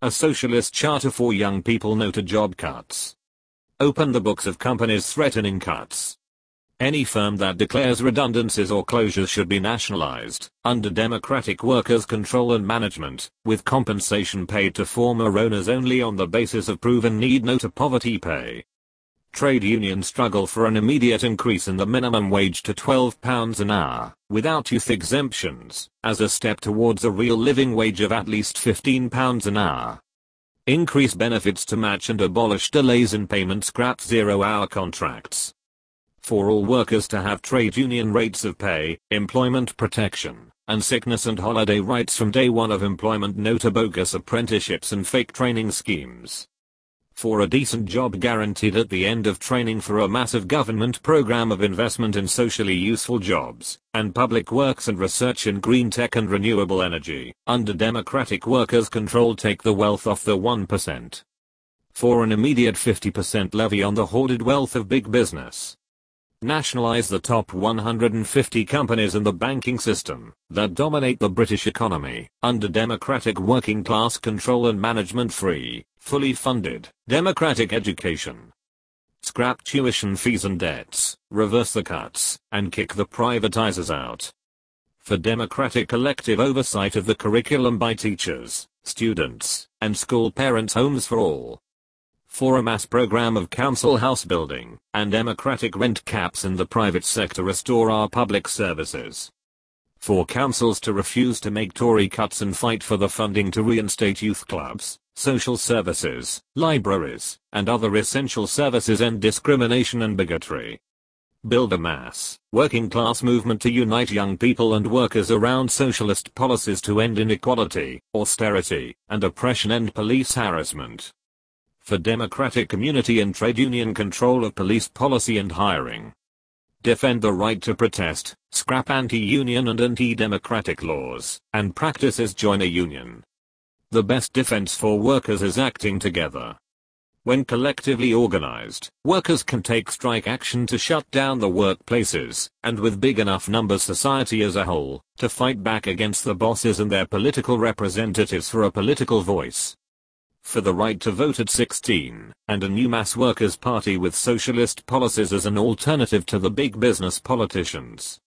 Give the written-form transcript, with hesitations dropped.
A socialist charter for young people. No to job cuts. Open the books of companies threatening cuts. Any firm that declares redundancies or closures should be nationalized, under democratic workers' control and management, with compensation paid to former owners only on the basis of proven need. No to poverty pay. Trade unions struggle for an immediate increase in the minimum wage to £12 an hour, without youth exemptions, as a step towards a real living wage of at least £15 an hour. Increase benefits to match and abolish delays in payment. Scrap 0-hour contracts. For all workers to have trade union rates of pay, employment protection, and sickness and holiday rights from day one of employment. No to bogus apprenticeships and fake training schemes. For a decent job guaranteed at the end of training. For a massive government program of investment in socially useful jobs, and public works and research in green tech and renewable energy, under democratic workers' control. Take the wealth off the 1%. For an immediate 50% levy on the hoarded wealth of big business. Nationalize the top 150 companies in the banking system that dominate the British economy, under democratic working class control and management. Free, fully funded, democratic education. Scrap tuition fees and debts, reverse the cuts, and kick the privatizers out. For democratic collective oversight of the curriculum by teachers, students, and school parents. Homes for all. For a mass program of council house building, and democratic rent caps in the private sector. Restore our public services. For councils to refuse to make Tory cuts and fight for the funding to reinstate youth clubs, social services, libraries, and other essential services. End discrimination and bigotry. Build a mass, working class movement to unite young people and workers around socialist policies to end inequality, austerity, and oppression. End police harassment. For democratic community and trade union control of police policy and hiring. Defend the right to protest, scrap anti-union and anti-democratic laws and practices. Join a union. The best defense for workers is acting together. When collectively organized, workers can take strike action to shut down the workplaces, and with big enough numbers society as a whole, to fight back against the bosses and their political representatives for a political voice. For the right to vote at 16, and a new mass workers' party with socialist policies as an alternative to the big business politicians.